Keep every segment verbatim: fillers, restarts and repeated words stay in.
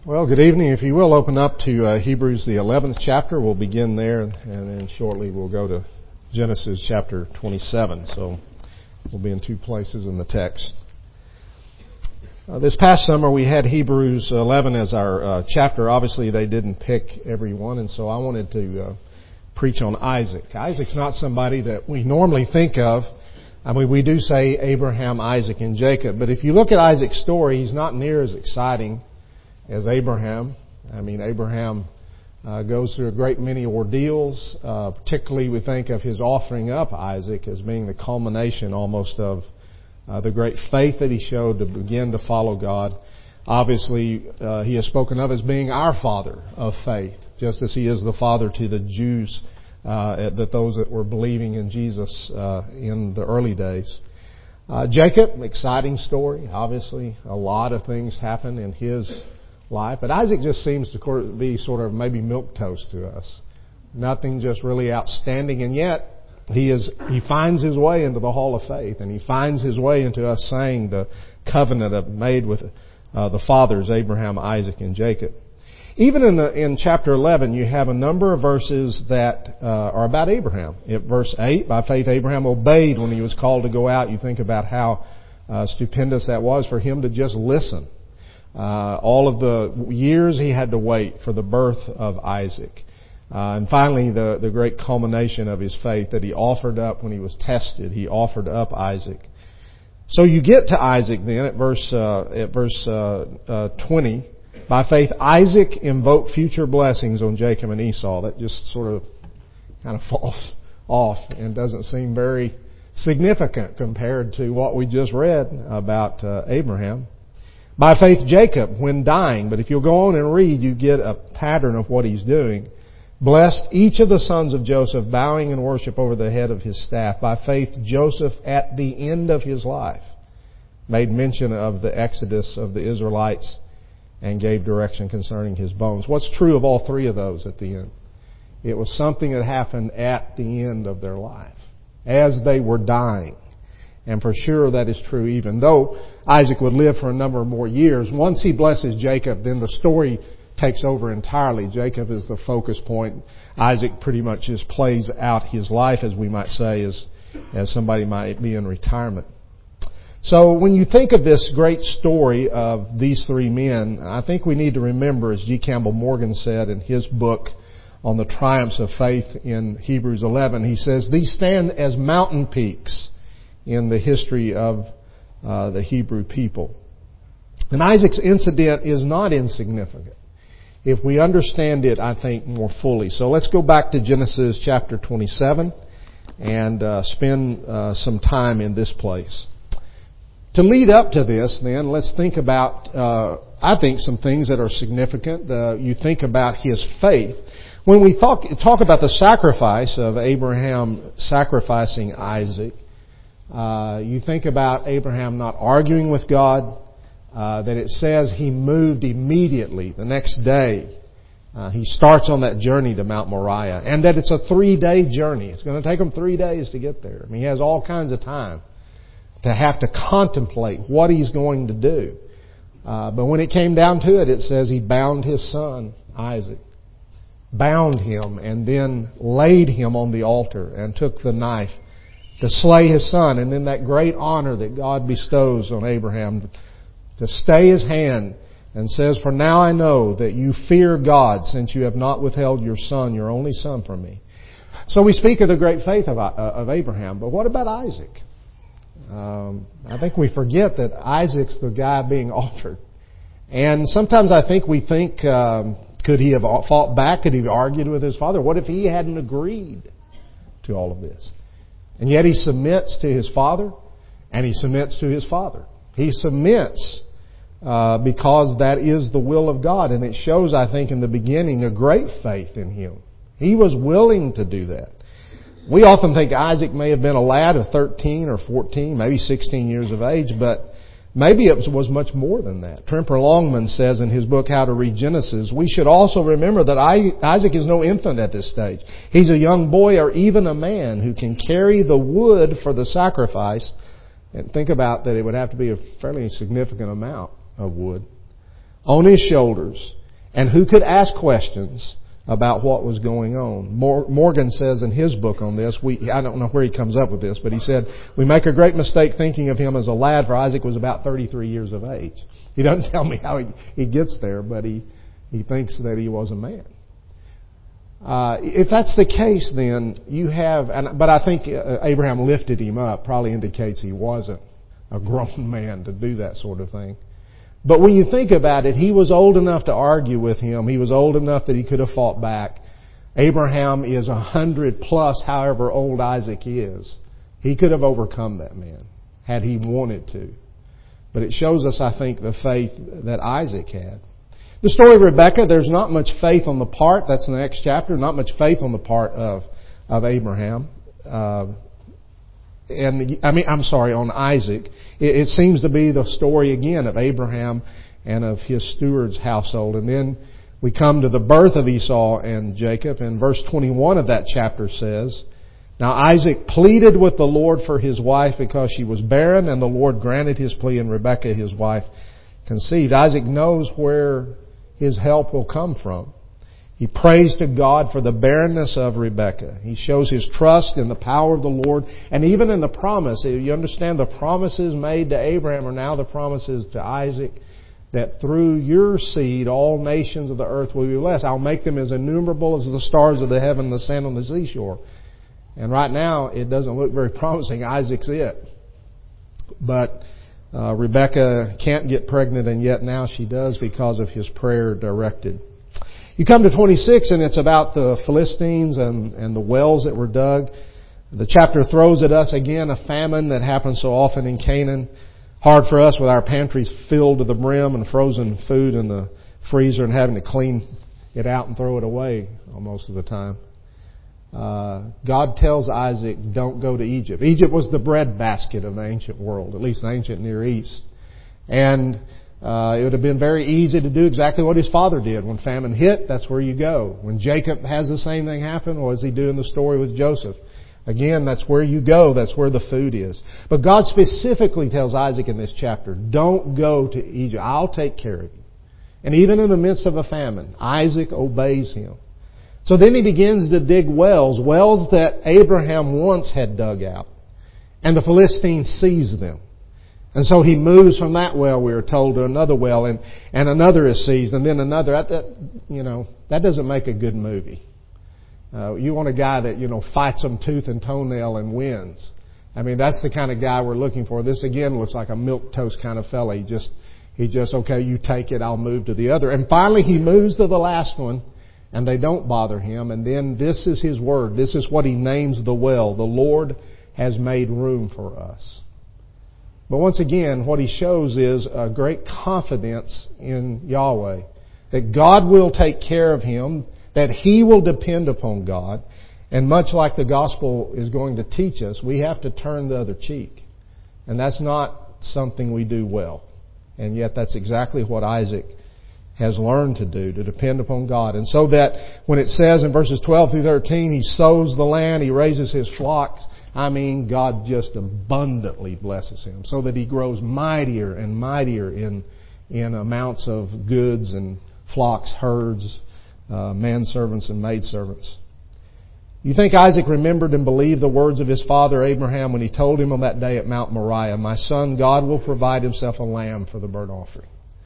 Well, good evening. If you will, open up to uh, Hebrews, the eleventh chapter. We'll begin there, and then shortly we'll go to Genesis chapter twenty-seven. So we'll be in two places in the text. Uh, this past summer we had Hebrews eleven as our uh, chapter. Obviously they didn't pick every one, and so I wanted to uh, preach on Isaac. Isaac's not somebody that we normally think of. I mean, we do say Abraham, Isaac, and Jacob, but if you look at Isaac's story, he's not near as exciting as Abraham. I mean, Abraham uh, goes through a great many ordeals. Uh, particularly, we think of his offering up Isaac as being the culmination almost of uh, the great faith that he showed to begin to follow God. Obviously, uh, he is spoken of as being our father of faith, just as he is the father to the Jews, uh, that those that were believing in Jesus uh, in the early days. Uh, Jacob, exciting story. Obviously, a lot of things happen in his life, but Isaac just seems to be sort of maybe milquetoast to us. Nothing just really outstanding, and yet he is he finds his way into the hall of faith, and he finds his way into us saying the covenant made with uh, the fathers Abraham, Isaac, and Jacob. Even in the in chapter eleven, you have a number of verses that uh, are about Abraham. In verse eight, by faith Abraham obeyed when he was called to go out. You think about how uh, stupendous that was for him to just listen. Uh, all of the years he had to wait for the birth of Isaac. Uh, and finally, the, the great culmination of his faith that he offered up when he was tested. He offered up Isaac. So you get to Isaac then at verse, uh, at verse, uh, uh, twenty. By faith, Isaac invoked future blessings on Jacob and Esau. That just sort of kind of falls off and doesn't seem very significant compared to what we just read about uh, Abraham. By faith, Jacob, when dying, but if you'll go on and read, you get a pattern of what he's doing. Blessed each of the sons of Joseph, bowing in worship over the head of his staff. By faith, Joseph, at the end of his life, made mention of the exodus of the Israelites and gave direction concerning his bones. What's true of all three of those at the end? It was something that happened at the end of their life, as they were dying. And for sure that is true even though Isaac would live for a number more years. Once he blesses Jacob, then the story takes over entirely. Jacob is the focus point. Isaac pretty much just plays out his life, as we might say, as, as somebody might be in retirement. So when you think of this great story of these three men, I think we need to remember, as G. Campbell Morgan said in his book on the triumphs of faith in Hebrews eleven, he says, these stand as mountain peaks in the history of uh, the Hebrew people. And Isaac's incident is not insignificant if we understand it, I think, more fully. So let's go back to Genesis chapter twenty-seven and uh, spend uh, some time in this place. To lead up to this, then, let's think about, uh, I think, some things that are significant. Uh, you think about his faith. When we talk, talk about the sacrifice of Abraham sacrificing Isaac, Uh, you think about Abraham not arguing with God, uh, that it says he moved immediately the next day. Uh, he starts on that journey to Mount Moriah, and that it's a three-day journey. It's going to take him three days to get there. I mean, he has all kinds of time to have to contemplate what he's going to do. Uh, but when it came down to it, it says he bound his son, Isaac. Bound him and then laid him on the altar and took the knife to slay his son, and then that great honor that God bestows on Abraham to stay his hand and says, for now I know that you fear God, since you have not withheld your son, your only son, from me. So we speak of the great faith of, of Abraham, but what about Isaac? Um, I think we forget that Isaac's the guy being offered. And sometimes I think we think, um, could he have fought back? Could he have argued with his father? What if he hadn't agreed to all of this? And yet he submits to his father, and he submits to his father. He submits uh, because that is the will of God. And it shows, I think, in the beginning, a great faith in him. He was willing to do that. We often think Isaac may have been a lad of thirteen or fourteen, maybe sixteen years of age, but maybe it was much more than that. Tremper Longman says in his book, How to Read Genesis, we should also remember that Isaac is no infant at this stage. He's a young boy or even a man who can carry the wood for the sacrifice. And think about that it would have to be a fairly significant amount of wood. on his shoulders and who could ask questions about what was going on. Morgan says in his book on this, we, I don't know where he comes up with this, but he said, we make a great mistake thinking of him as a lad, for Isaac was about thirty-three years of age. He doesn't tell me how he, he gets there, but he, he thinks that he was a man. Uh, if that's the case, then you have, and, but I think Abraham lifted him up, probably indicates he wasn't a grown man to do that sort of thing. But when you think about it, he was old enough to argue with him. He was old enough that he could have fought back. Abraham is a hundred plus, however old Isaac is. He could have overcome that man had he wanted to. But it shows us, I think, the faith that Isaac had. The story of Rebekah, there's not much faith on the part, that's in the next chapter, not much faith on the part of, of Abraham. Uh, And I mean, I'm sorry, on Isaac. It, it seems to be the story again of Abraham and of his steward's household. And then we come to the birth of Esau and Jacob. And verse twenty-one of that chapter says, Now Isaac pleaded with the Lord for his wife because she was barren, and the Lord granted his plea, and Rebekah, his wife, conceived. Isaac knows where his help will come from. He prays to God for the barrenness of Rebekah. He shows his trust in the power of the Lord, and even in the promise. You understand, the promises made to Abraham are now the promises to Isaac, that through your seed all nations of the earth will be blessed. I'll make them as innumerable as the stars of the heaven and the sand on the seashore. And right now it doesn't look very promising. Isaac's it. But uh, Rebekah can't get pregnant, and yet now she does because of his prayer directed. You come to twenty-six, and it's about the Philistines and, and the wells that were dug. The chapter throws at us again a famine that happens so often in Canaan. Hard for us with our pantries filled to the brim and frozen food in the freezer and having to clean it out and throw it away most of the time. Uh, God tells Isaac, don't go to Egypt. Egypt was the breadbasket of the ancient world, at least the ancient Near East. And Uh, it would have been very easy to do exactly what his father did. When famine hit, that's where you go. When Jacob has the same thing happen, what does he do in the story with Joseph? Again, that's where you go. That's where the food is. But God specifically tells Isaac in this chapter, don't go to Egypt. I'll take care of you. And even in the midst of a famine, Isaac obeys him. So then he begins to dig wells, wells that Abraham once had dug out. And the Philistine sees them. And so he moves from that well, we are told, to another well, and, and another is seized, and then another. That, that, you know, that doesn't make a good movie. Uh, you want a guy that, you know, fights them tooth and toenail and wins. I mean, that's the kind of guy we're looking for. This, again, looks like a milquetoast kind of fella. He just, he just, okay, you take it, I'll move to the other. And finally he moves to the last one, and they don't bother him. And then this is his word. This is what he names the well. The Lord has made room for us. But once again, what he shows is a great confidence in Yahweh. That God will take care of him. That he will depend upon God. And much like the gospel is going to teach us, we have to turn the other cheek. And that's not something we do well. And yet that's exactly what Isaac has learned to do, to depend upon God. And so that when it says in verses twelve through thirteen, he sows the land, he raises his flocks, I mean, God just abundantly blesses him so that he grows mightier and mightier in in amounts of goods and flocks, herds, uh, manservants and maidservants. You think Isaac remembered and believed the words of his father Abraham when he told him on that day at Mount Moriah, my son, God will provide himself a lamb for the burnt offering.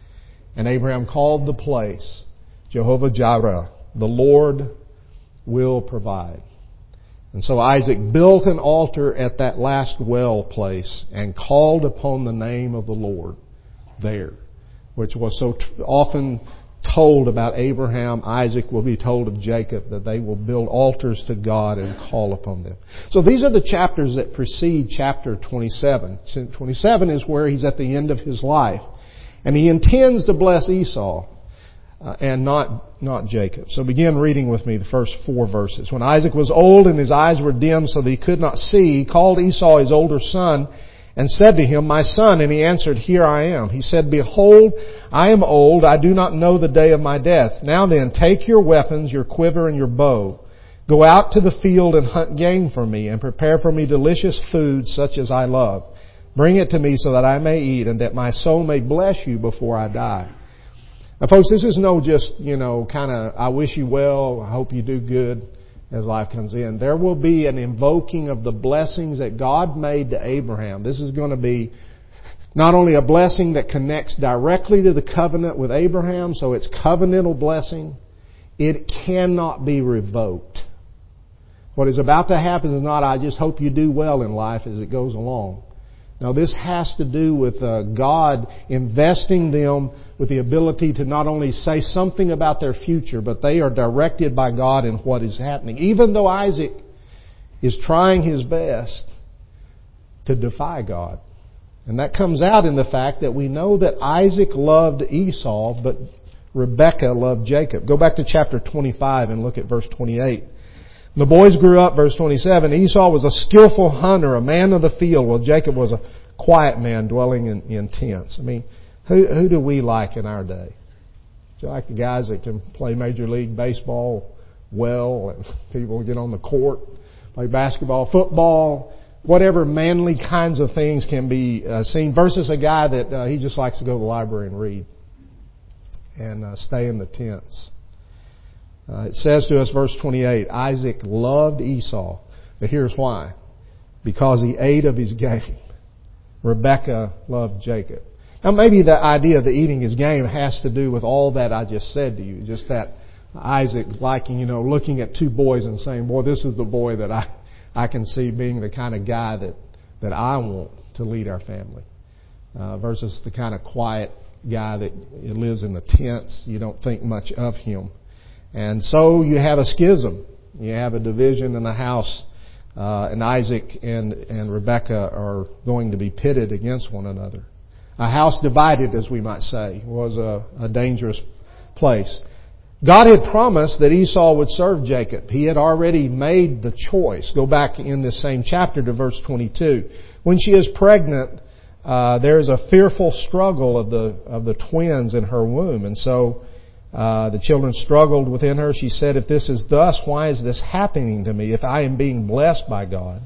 And Abraham called the place Jehovah Jireh, the Lord will provide. And so Isaac built an altar at that last well place and called upon the name of the Lord there, which was so t- often told about Abraham. Isaac will be told of Jacob that they will build altars to God and call upon them. So these are the chapters that precede chapter twenty-seven. twenty-seven is where he's at the end of his life. And he intends to bless Esau. Uh, and not not Jacob. So begin reading with me the first four verses. When Isaac was old and his eyes were dim so that he could not see, he called Esau his older son and said to him, my son. And he answered, here I am. He said, behold, I am old. I do not know the day of my death. Now then, take your weapons, your quiver and your bow. Go out to the field and hunt game for me and prepare for me delicious food such as I love. Bring it to me so that I may eat and that my soul may bless you before I die. Now, folks, this is no just, you know, kind of, I wish you well, I hope you do good as life comes in. There will be an invoking of the blessings that God made to Abraham. This is going to be not only a blessing that connects directly to the covenant with Abraham, so it's covenantal blessing, it cannot be revoked. What is about to happen is not, I just hope you do well in life as it goes along. Now, this has to do with uh, God investing them with the ability to not only say something about their future, but they are directed by God in what is happening. Even though Isaac is trying his best to defy God. And that comes out in the fact that we know that Isaac loved Esau, but Rebekah loved Jacob. Go back to chapter twenty-five and look at verse twenty-eight. The boys grew up, verse twenty-seven. Esau was a skillful hunter, a man of the field, while Jacob was a quiet man dwelling in, in tents. I mean, who, who do we like in our day? Do you like the guys that can play Major League Baseball well, and people get on the court, play basketball, football, whatever manly kinds of things can be uh, seen, versus a guy that uh, he just likes to go to the library and read and uh, stay in the tents. Uh, it says to us, verse twenty-eight, Isaac loved Esau, but here's why. Because he ate of his game. Rebekah loved Jacob. Now maybe the idea of the eating his game has to do with all that I just said to you. Just that Isaac liking, you know, looking at two boys and saying, boy, this is the boy that I, I can see being the kind of guy that, that I want to lead our family. Uh, versus the kind of quiet guy that lives in the tents. You don't think much of him. And so you have a schism. You have a division in the house. Uh, and Isaac and, and Rebekah are going to be pitted against one another. A house divided, as we might say, was a, a dangerous place. God had promised that Esau would serve Jacob. He had already made the choice. Go back in this same chapter to verse twenty-two. When she is pregnant, uh, there is a fearful struggle of the of the twins in her womb. And so uh, the children struggled within her. She said, if this is thus, why is this happening to me if I am being blessed by God?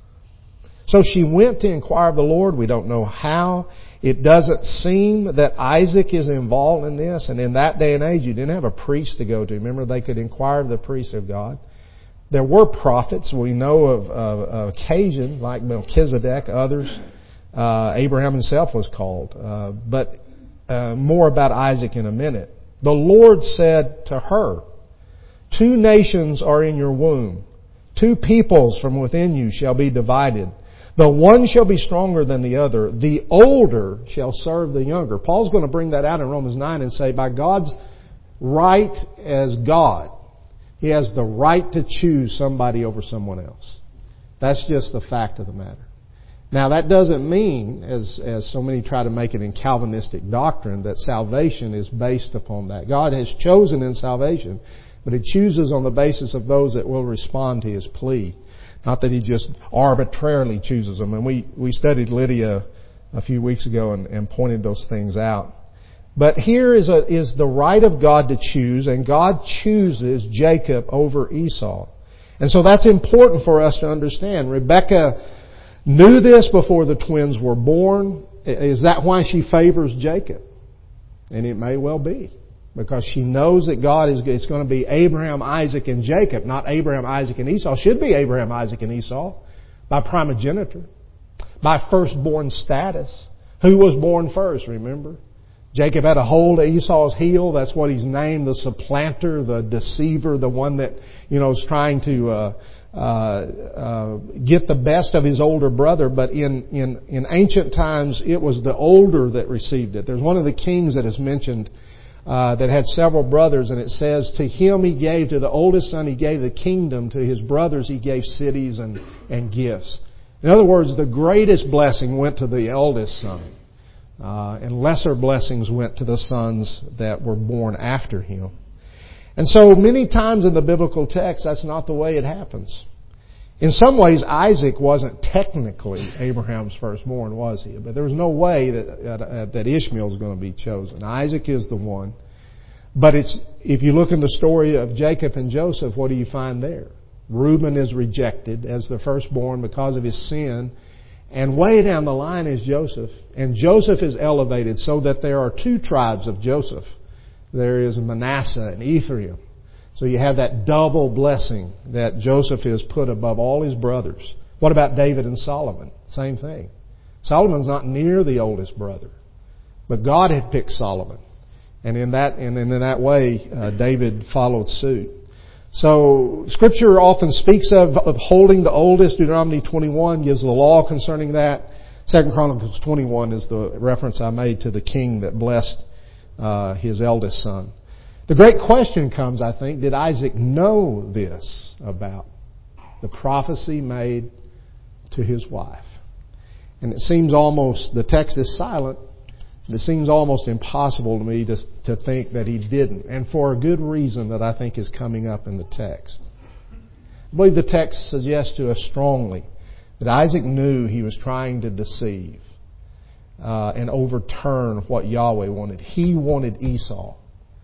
So she went to inquire of the Lord. We don't know how. It doesn't seem that Isaac is involved in this. And in that day and age, you didn't have a priest to go to. Remember, they could inquire of the priest of God. There were prophets. We know of, of, of occasion, like Melchizedek, others. Uh, Abraham himself was called. Uh, but uh, more about Isaac in a minute. The Lord said to her, two nations are in your womb. Two peoples from within you shall be divided. The one shall be stronger than the other. The older shall serve the younger. Paul's going to bring that out in Romans nine and say, by God's right as God, He has the right to choose somebody over someone else. That's just the fact of the matter. Now, that doesn't mean, as, as so many try to make it in Calvinistic doctrine, that salvation is based upon that. God has chosen in salvation, but He chooses on the basis of those that will respond to His plea. Not that He just arbitrarily chooses them. And we, we studied Lydia a few weeks ago and, and pointed those things out. But here is, a, is the right of God to choose, and God chooses Jacob over Esau. And so that's important for us to understand. Rebekah knew this before the twins were born. Is that why she favors Jacob? And it may well be. Because she knows that God is it's going to be Abraham, Isaac, and Jacob, not Abraham, Isaac, and Esau. Should be Abraham, Isaac, and Esau by primogeniture, by firstborn status. Who was born first, remember? Jacob had a hold of Esau's heel. That's what he's named, the supplanter, the deceiver, the one that, you know, is trying to uh, uh, uh, get the best of his older brother. But in, in, in ancient times, it was the older that received it. There's one of the kings that is mentioned Uh, that had several brothers, and it says, to him he gave, to the oldest son he gave the kingdom, to his brothers he gave cities and, and gifts. In other words, the greatest blessing went to the eldest son, uh, and lesser blessings went to the sons that were born after him. And so many times in the biblical text, that's not the way it happens. In some ways, Isaac wasn't technically Abraham's firstborn, was he? But there was no way that uh, that Ishmael is going to be chosen. Isaac is the one. But it's if you look in the story of Jacob and Joseph, what do you find there? Reuben is rejected as the firstborn because of his sin. And way down the line is Joseph. And Joseph is elevated so that there are two tribes of Joseph. there is Manasseh and Ephraim. So you have that double blessing that Joseph is put above all his brothers. What about David and Solomon? Same thing. Solomon's not near the oldest brother, but God had picked Solomon. And in that, and in that way, uh, David followed suit. So Scripture often speaks of, of holding the oldest. Deuteronomy twenty-one gives the law concerning that. Second Chronicles twenty-one is the reference I made to the king that blessed uh, his eldest son. The great question comes, I think, did Isaac know this about the prophecy made to his wife? And it seems almost, the text is silent. It seems almost impossible to me to, to think that he didn't. And for a good reason that I think is coming up in the text. I believe the text suggests to us strongly that Isaac knew he was trying to deceive uh, and overturn what Yahweh wanted. He wanted Esau.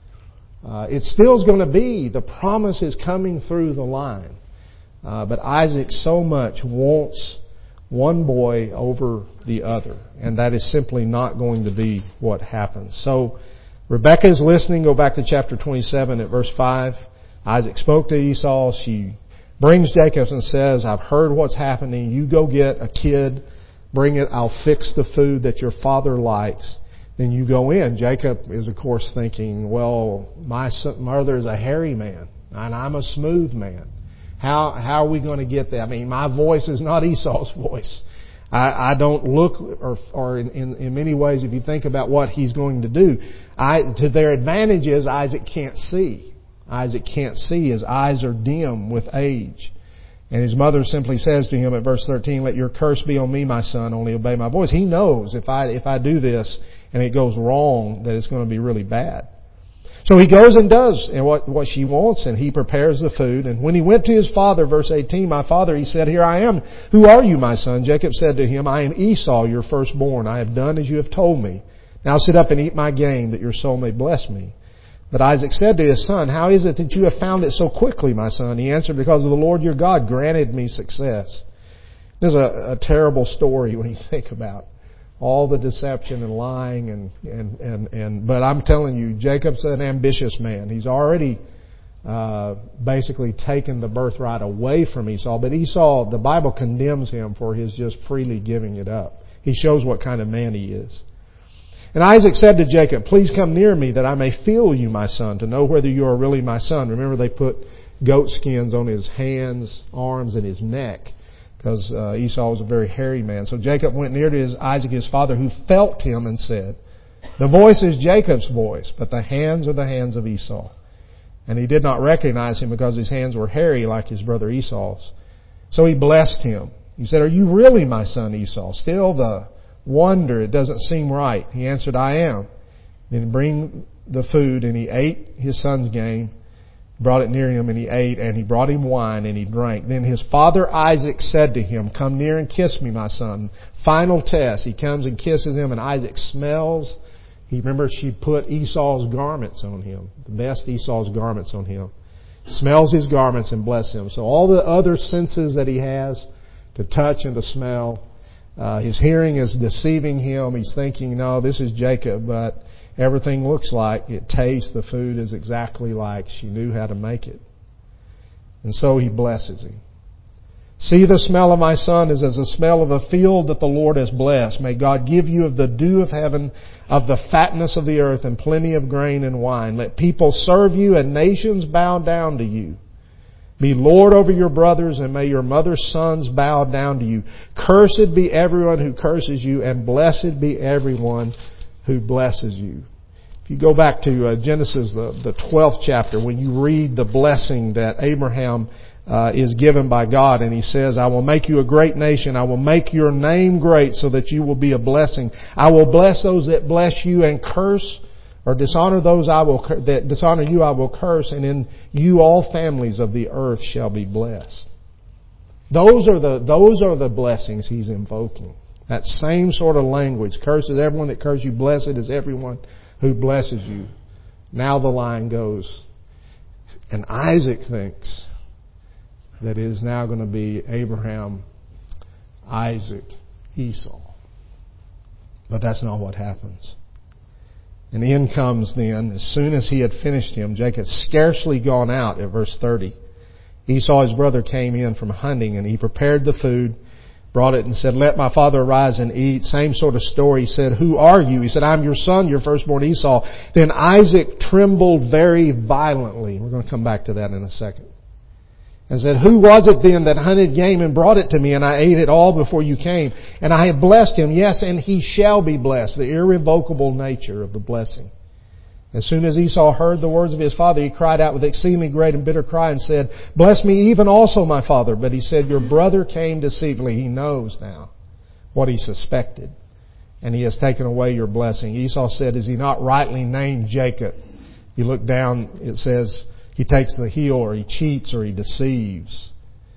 Uh, it still is going to be, the promise is coming through the line. Uh, but Isaac so much wants one boy over the other. And that is simply not going to be what happens. So Rebekah is listening. Go back to chapter twenty-seven at verse five. Isaac spoke to Esau. She brings Jacob and says, I've heard what's happening. You go get a kid. Bring it. I'll fix the food that your father likes. Then you go in. Jacob is, of course, thinking, well, my mother is a hairy man, and I'm a smooth man. How how are we going to get that? I mean, my voice is not Esau's voice. I, I don't look, or, or in, in, in many ways, if you think about what he's going to do, I, to their advantage is Isaac can't see. Isaac can't see. His eyes are dim with age. And his mother simply says to him at verse thirteen, let your curse be on me, my son, only obey my voice. He knows if I if I do this and it goes wrong, that it's going to be really bad. So he goes and does what, what she wants, and he prepares the food. And when he went to his father, verse eighteen, my father, he said, here I am. Who are you, my son? Jacob said to him, I am Esau, your firstborn. I have done as you have told me. Now sit up and eat my game, that your soul may bless me. But Isaac said to his son, how is it that you have found it so quickly, my son? He answered, because of the Lord your God granted me success. This is a, a terrible story when you think about all the deception and lying and, and, and, and, but I'm telling you, Jacob's an ambitious man. He's already, uh, basically taken the birthright away from Esau. But Esau, the Bible condemns him for his just freely giving it up. He shows what kind of man he is. And Isaac said to Jacob, please come near me that I may feel you, my son, to know whether you are really my son. Remember, they put goat skins on his hands, arms, and his neck, because uh, Esau was a very hairy man. So Jacob went near to his Isaac, his father, who felt him and said, the voice is Jacob's voice, but the hands are the hands of Esau. And he did not recognize him because his hands were hairy like his brother Esau's. So he blessed him. He said, are you really my son Esau? Still the wonder, it doesn't seem right. He answered, I am. Then he bring the food, and he ate his son's game, brought it near him, and he ate, and he brought him wine, and he drank. Then his father Isaac said to him, come near and kiss me, my son. Final test. He comes and kisses him, and Isaac smells. He remember she put Esau's garments on him, the best Esau's garments on him. Smells his garments and bless him. So all the other senses that he has, to touch and to smell, uh, his hearing is deceiving him. He's thinking, no, this is Jacob, but everything looks like it tastes, the food is exactly like she knew how to make it. And so he blesses him. See, the smell of my son is as the smell of a field that the Lord has blessed. May God give you of the dew of heaven, of the fatness of the earth, and plenty of grain and wine. Let people serve you and nations bow down to you. Be Lord over your brothers, and may your mother's sons bow down to you. Cursed be everyone who curses you, and blessed be everyone who blesses you. If you go back to uh, Genesis, the, the twelfth chapter, when you read the blessing that Abraham uh, is given by God, and he says, I will make you a great nation. I will make your name great so that you will be a blessing. I will bless those that bless you, and curse or dishonor those I will that dishonor you I will curse, and in you all families of the earth shall be blessed. Those are the those are the blessings he's invoking. That same sort of language. Cursed is everyone that curses you. Blessed is everyone who blesses you. Now the line goes, and Isaac thinks that it is now going to be Abraham, Isaac, Esau. But that's not what happens. And in comes then, as soon as he had finished him, Jacob scarcely gone out at verse thirty. Esau, his brother, came in from hunting, and he prepared the food, brought it and said, let my father arise and eat. Same sort of story. He said, who are you? He said, I'm your son, your firstborn Esau. Then Isaac trembled very violently. We're going to come back to that in a second. And said, who was it then that hunted game and brought it to me, and I ate it all before you came? And I have blessed him, yes, and he shall be blessed, the irrevocable nature of the blessing. As soon as Esau heard the words of his father, he cried out with exceedingly great and bitter cry and said, bless me even also, my father. But he said, your brother came deceitfully. He knows now what he suspected, and he has taken away your blessing. Esau said, is he not rightly named Jacob? You look down, it says, he takes the heel, or he cheats, or he deceives.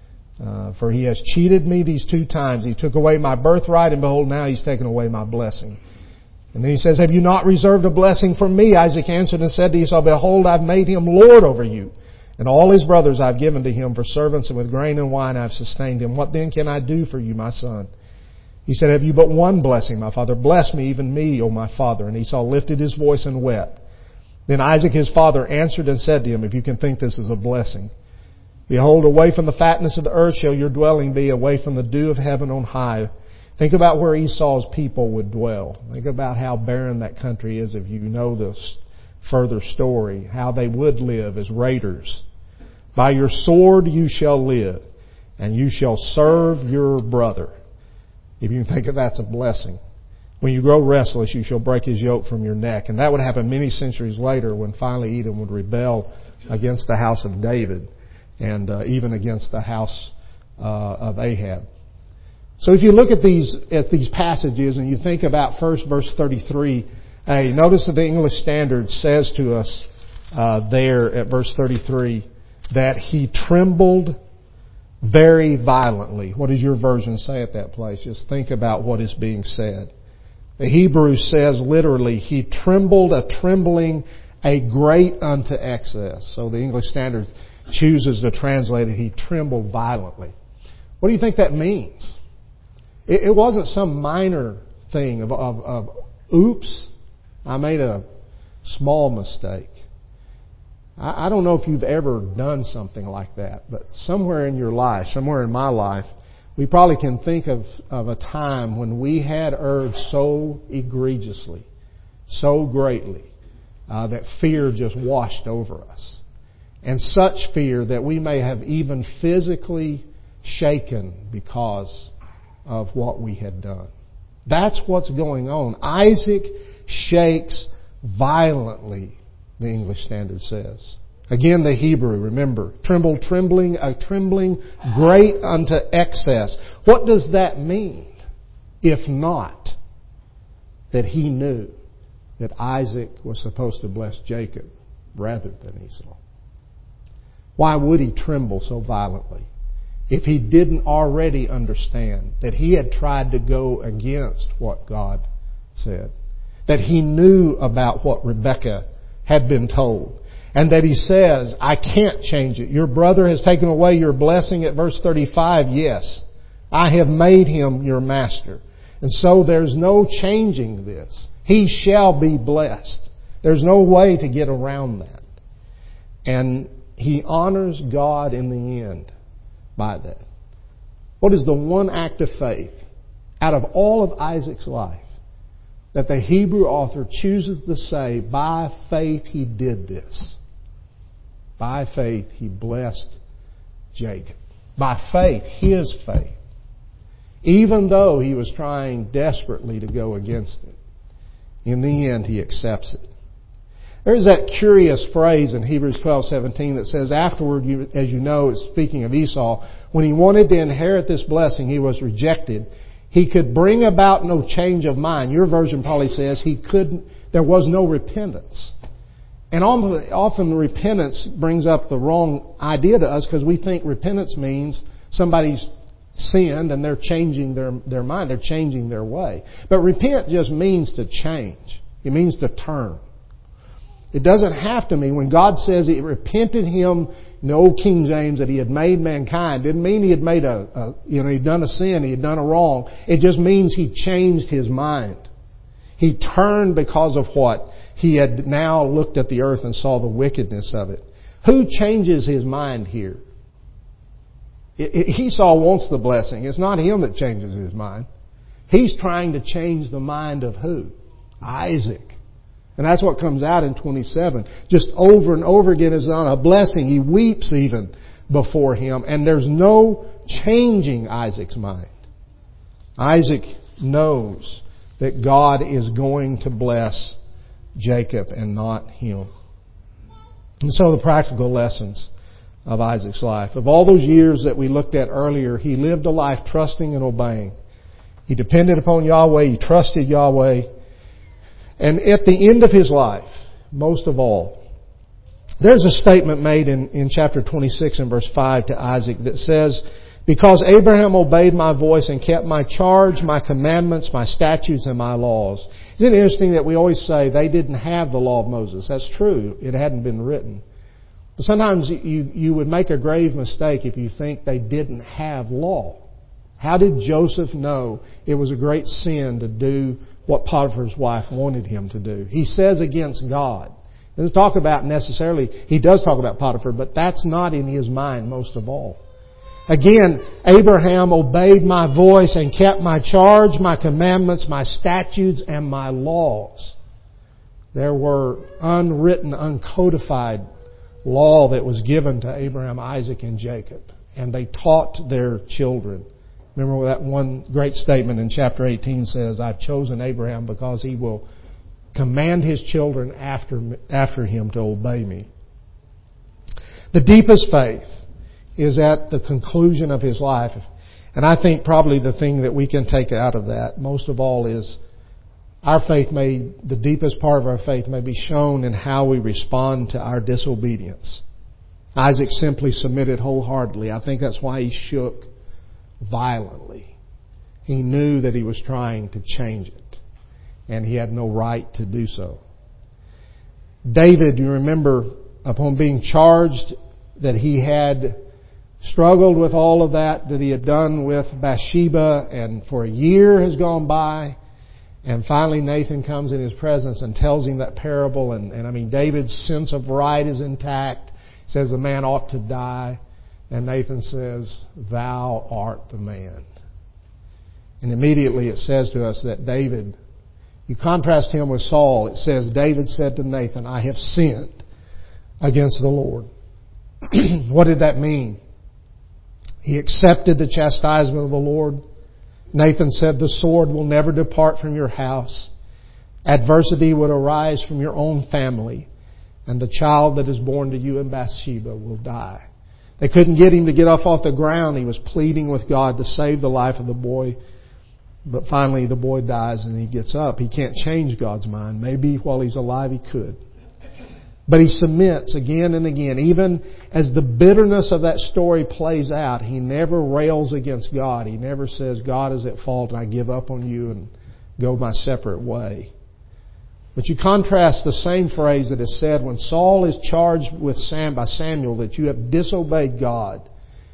Uh, for he has cheated me these two times. He took away my birthright, and behold, now he's taken away my blessing. And then he says, have you not reserved a blessing for me? Isaac answered and said to Esau, behold, I've made him Lord over you. And all his brothers I've given to him for servants, and with grain and wine I've sustained him. What then can I do for you, my son? He said, have you but one blessing, my father? Bless me, even me, O my father. And Esau lifted his voice and wept. Then Isaac his father answered and said to him, if you can think this is a blessing, behold, away from the fatness of the earth shall your dwelling be, away from the dew of heaven on high. Think about where Esau's people would dwell. Think about how barren that country is if you know the further story, how they would live as raiders. By your sword you shall live, and you shall serve your brother. If you think of that's a blessing. When you grow restless, you shall break his yoke from your neck. And that would happen many centuries later when finally Edom would rebel against the house of David and uh, even against the house uh, of Ahab. So if you look at these at these passages and you think about first verse thirty-three, hey, notice that the English Standard says to us uh, there at verse thirty-three that he trembled very violently. What does your version say at that place? Just think about what is being said. The Hebrew says literally, he trembled a trembling a great unto excess. So the English Standard chooses to translate it, he trembled violently. What do you think that means? It, it wasn't some minor thing of, of, of, oops, I made a small mistake. I, I don't know if you've ever done something like that, but somewhere in your life, somewhere in my life, we probably can think of, of a time when we had erred so egregiously, so greatly, uh, that fear just washed over us. And such fear that we may have even physically shaken because of what we had done. That's what's going on. Isaac shakes violently, the English Standard says. Again, the Hebrew, remember, tremble, trembling, a trembling great unto excess. What does that mean? If not that he knew that Isaac was supposed to bless Jacob rather than Esau. Why would he tremble so violently if he didn't already understand that he had tried to go against what God said? That he knew about what Rebekah had been told. And that he says, I can't change it. Your brother has taken away your blessing at verse thirty-five. Yes, I have made him your master. And so there's no changing this. He shall be blessed. There's no way to get around that. And he honors God in the end by that. What is the one act of faith out of all of Isaac's life that the Hebrew author chooses to say, by faith he did this? By faith he blessed Jacob. By faith, his faith. Even though he was trying desperately to go against it, in the end he accepts it. There's that curious phrase in Hebrews twelve seventeen that says, afterward, you, as you know, it's speaking of Esau, when he wanted to inherit this blessing, he was rejected. He could bring about no change of mind. Your version probably says he couldn't, there was no repentance. And often repentance brings up the wrong idea to us because we think repentance means somebody's sinned and they're changing their, their mind. They're changing their way. But repent just means to change. It means to turn. It doesn't have to mean when God says it repented him in the old King James that he had made mankind. Didn't mean he had made a, a, you know, he'd done a sin, he had done a wrong. It just means he changed his mind. He turned because of what? He had now looked at the earth and saw the wickedness of it. Who changes his mind here? Esau wants the blessing. It's not him that changes his mind. He's trying to change the mind of who? Isaac. And that's what comes out in twenty-seven. Just over and over again is not a blessing. He weeps even before him. And there's no changing Isaac's mind. Isaac knows that God is going to bless Jacob and not him. And so the practical lessons of Isaac's life. Of all those years that we looked at earlier, he lived a life trusting and obeying. He depended upon Yahweh. He trusted Yahweh. And at the end of his life, most of all, there's a statement made in, in chapter twenty-six and verse five to Isaac that says, because Abraham obeyed my voice and kept my charge, my commandments, my statutes, and my laws. Isn't it interesting that we always say they didn't have the law of Moses? That's true. It hadn't been written. But sometimes you, you would make a grave mistake if you think they didn't have law. How did Joseph know it was a great sin to do what Potiphar's wife wanted him to do? He says against God. He doesn't talk about necessarily, he does talk about Potiphar, but that's not in his mind most of all. Again, Abraham obeyed my voice and kept my charge, my commandments, my statutes, and my laws. There were unwritten, uncodified law that was given to Abraham, Isaac, and Jacob. And they taught their children. Remember that one great statement in chapter eighteen says, I've chosen Abraham because he will command his children after, after him to obey me. The deepest faith is at the conclusion of his life. And I think probably the thing that we can take out of that most of all is our faith may, the deepest part of our faith may be shown in how we respond to our disobedience. Isaac simply submitted wholeheartedly. I think that's why he shook violently. He knew that he was trying to change it, and he had no right to do so. David, you remember, upon being charged that he had struggled with all of that that he had done with Bathsheba, and for a year has gone by, and finally Nathan comes in his presence and tells him that parable, and, and I mean David's sense of right is intact. He says the man ought to die. And Nathan says, thou art the man. And immediately it says to us that David, you contrast him with Saul, it says, David said to Nathan, I have sinned against the Lord. What did that mean? He accepted the chastisement of the Lord. Nathan said, the sword will never depart from your house. Adversity would arise from your own family, and the child that is born to you in Bathsheba will die. They couldn't get him to get off off the ground. He was pleading with God to save the life of the boy. But finally the boy dies and he gets up. He can't change God's mind. Maybe while he's alive he could. But he submits again and again. Even as the bitterness of that story plays out, he never rails against God. He never says, God is at fault and I give up on you and go my separate way. But you contrast the same phrase that is said when Saul is charged with Sam by Samuel that you have disobeyed God.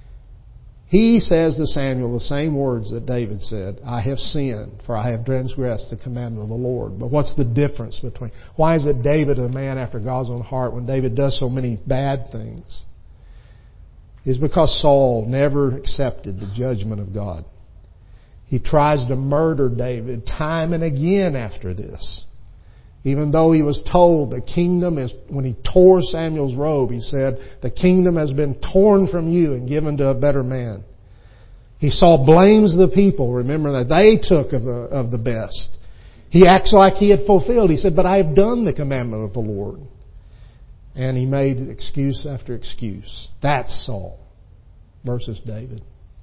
He says to Samuel the same words that David said, I have sinned, for I have transgressed the commandment of the Lord. But what's the difference between, why is it David a man after God's own heart when David does so many bad things? It's because Saul never accepted the judgment of God. He tries to murder David time and again after this. Even though he was told the kingdom is, when he tore Samuel's robe, he said, the kingdom has been torn from you and given to a better man. He Saul blames the people. Remember that they took of the, of the best. He acts like he had fulfilled. He said, but I have done the commandment of the Lord. And he made excuse after excuse. That's Saul versus David.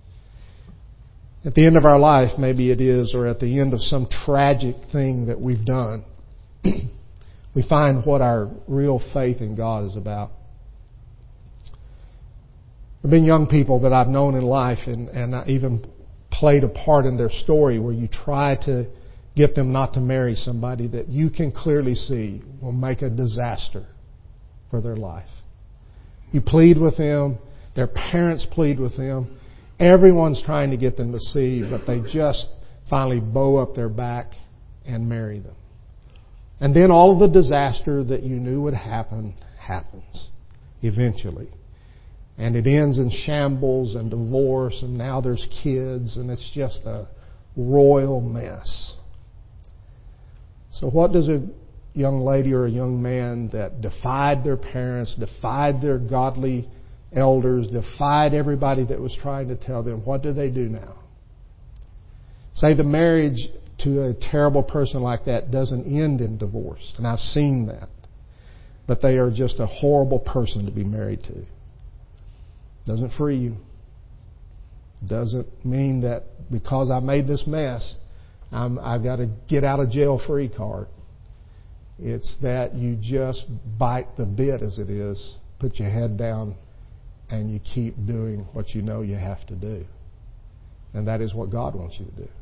At the end of our life, maybe it is, or at the end of some tragic thing that we've done, we find what our real faith in God is about. There have been young people that I've known in life and, and I even played a part in their story where you try to get them not to marry somebody that you can clearly see will make a disaster for their life. You plead with them. Their parents plead with them. Everyone's trying to get them to see, but they just finally bow up their back and marry them. And then all of the disaster that you knew would happen, happens eventually. And it ends in shambles and divorce, and now there's kids, and it's just a royal mess. So what does a young lady or a young man that defied their parents, defied their godly elders, defied everybody that was trying to tell them, what do they do now? Say the marriage to a terrible person like that doesn't end in divorce, and I've seen that. But they are just a horrible person to be married to. Doesn't free you. Doesn't mean that because I made this mess, I'm, I've got a get out of jail free card. It's that you just bite the bit as it is, put your head down, and you keep doing what you know you have to do. And that is what God wants you to do.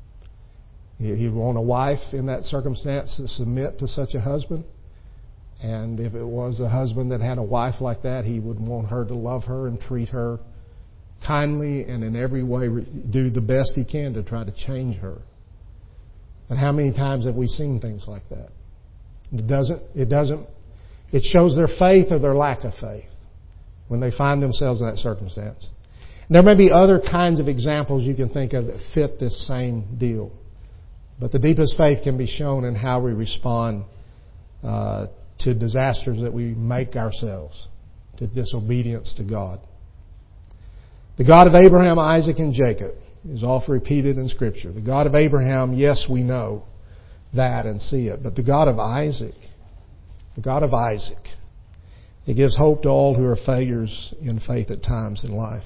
He would want a wife in that circumstance to submit to such a husband. And if it was a husband that had a wife like that, he would want her to love her and treat her kindly and in every way do the best he can to try to change her. And how many times have we seen things like that? It doesn't, it doesn't, it shows their faith or their lack of faith when they find themselves in that circumstance. And there may be other kinds of examples you can think of that fit this same deal. But the deepest faith can be shown in how we respond uh, to disasters that we make ourselves, to disobedience to God. The God of Abraham, Isaac, and Jacob is often repeated in Scripture. The God of Abraham, yes, we know that and see it. But the God of Isaac, the God of Isaac, it gives hope to all who are failures in faith at times in life.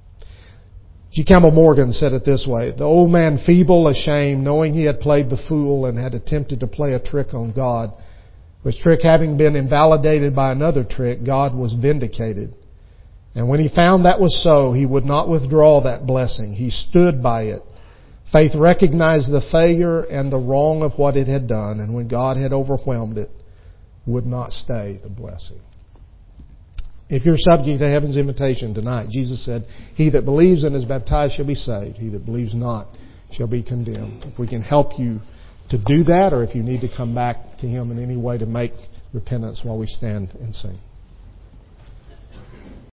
G. Campbell Morgan said it this way: the old man, feeble, ashamed, knowing he had played the fool and had attempted to play a trick on God, which trick having been invalidated by another trick, God was vindicated. And when he found that was so, he would not withdraw that blessing. He stood by it. Faith recognized the failure and the wrong of what it had done, and when God had overwhelmed it, would not stay the blessing. If you're subject to heaven's invitation tonight, Jesus said, he that believes and is baptized shall be saved. He that believes not shall be condemned. If we can help you to do that, or if you need to come back to Him in any way to make repentance while we stand and sing.